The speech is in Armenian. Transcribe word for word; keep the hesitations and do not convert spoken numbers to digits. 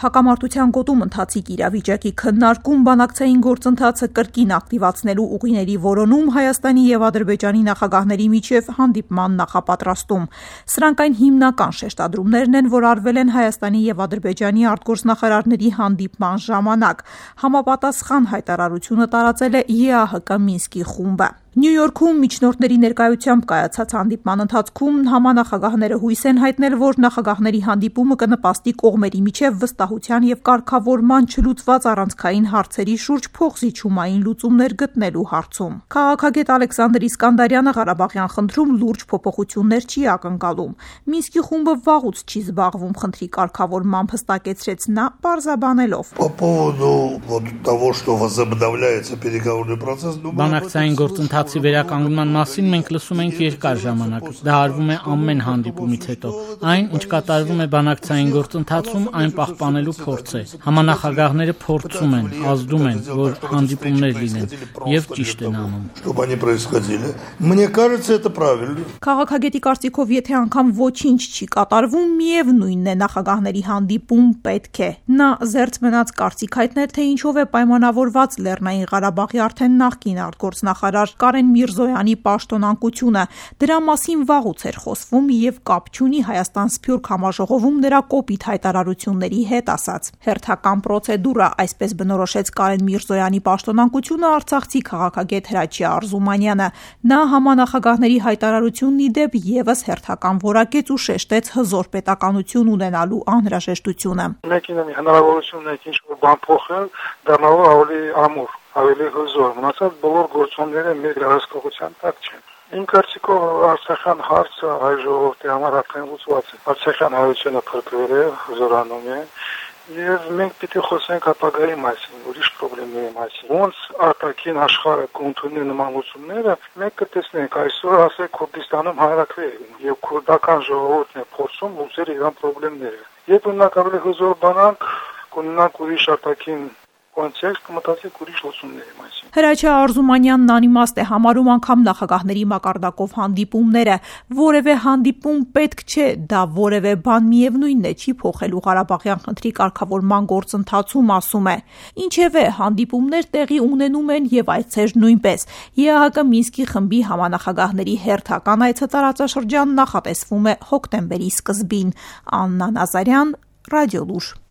Հակամարտության գոտում ընթացիկ իրավիճակի քննարկում, բանակցային գործընթացը կրկին ակտիվացնելու ուղիների որոնում, Հայաստանի և Ադրբեջանի նախագահների միջև հանդիպման նախապատրաստում։ Սրանք այն հիմնական շեշտադրումներն են, որ արվել են Հայաստանի և Ադրբեջանի արտգործնախարարների հանդիպման ժամանակ։ Համապատասխան հայտարարությունը տարածել է Է Ա Հ Կ Մինսկի խումբը։ Նյու Յորքում միջնորդների ներկայությամբ կայացած հանդիպման ընթացքում համանախագահները հույս են հայտնել, որ նախագահների հանդիպումը կնպաստի կողմերի միջև վստահության և կարգավորման չլուծված առանցքային հարցերի շուրջ փոխզիջումային լուծումներ գտնելու հարցում։ Քաղաքագետ Ալեքսանդր Իսկանդարյանը Ղարաբաղյան խնդրում լուրջ փոփոխություններ չի ակնկալում։ Մինսկի խումբը վաղուց չի զբաղվում խնդրի կարգավորմամբ, հստակեցրեց նա, պարզաբանելով. Բանակցային գործընթացի վերականգնման մասին մենք լսում ենք երկար ժամանակ։ Դա արվում է ամեն հանդիպումից հետո։ Այն, ինչ կատարվում է բանակցային գործընթացում, այն պահպանելու փորձ է։ Համանախագահները փորձում են, ազդում են, որ հանդիպումներ լինեն, եւ ճիշտ են անում։ Քաղաքագետի կարծիքով, եթե անգամ ոչինչ չի կատարվում, միևնույնն է, նախագահների հանդիպում պետք է։ Նա զերծ մնաց կարծիք հայտնել, թե ինչով է պայմանավորված Լեռնային Ղարաբաղի արդեն նախկին արտգործնախարար Կարեն Միրզոյանի պաշտոնանկությունը։ Դրա մասին վաղուց էր խոսվում եւ կապ չունի Հայաստան-Սփյուռք համաժողովում նրա կոպիտ հայտարարությունների հետ, ասաց։ Հերթական պրոցեդուրա, այսպես բնորոշեց Կարեն Միրզոյանի պաշտոնանկությունը արցախցի քաղաքագետ Հրաչյա Արզումանյանը։ Նա համանախագահների հայտարարությունն ի դեպ եւս հերթական որակեց ու շեշտեց հզոր պետականություն ունենալու անհրաժեշտությունը։ Մեկին հնարավորությունն է ինչ-որ բան փոխել, դառնալու ավելի ամուր, ավելի հզոր, մնացած բոլոր գործոնները մեր հսկողության տակ չեն։ Իմ կարծիքով Արցախյան հարցը հայ ժողովրդի համար արդեն լուծված է։ Արցախյան հայությունը փրկվել է, հզորանում է, եւ մենք պիտի խոսենք ապագայի մասին, ուրիշ խնդիրների մասին։ Ոնց արտաքին աշխարհը կընդունի նման լուծումները, մենք կտեսնենք այսօր ասեք Քուրդիստանում հայրաքվե եւ քուրդական ժողովուրդն է փորձում լուծել իրան խնդիրները։ Երբ ունենանք ավելի հզոր բանակ, կունենանք ուրիշ արտաքին կոնտեքստ, մտածեք ուրիշ լուծումների մասին։ Հրաչյա Արզումանյանն անիմաստ է համարում անգամ նախագահների մակարդակով հանդիպումները։ Որևէ հանդիպում պետք չէ, դա որևէ բան միևնույնն է չի փոխելու Ղարաբաղյան խնդրի կարգավորման գործընթացում, ասում է։ Ինչևէ, հանդիպումներ տեղի ունենում են եւ այցեր նույնպես։ Է Ա Հ Կ Մինսկի խմբի համանախագահների հերթական այցը տարածաշրջան նախատեսվում է հոկտեմբերի սկզբին։ Աննա Նազարյան, Ռադիոլուր։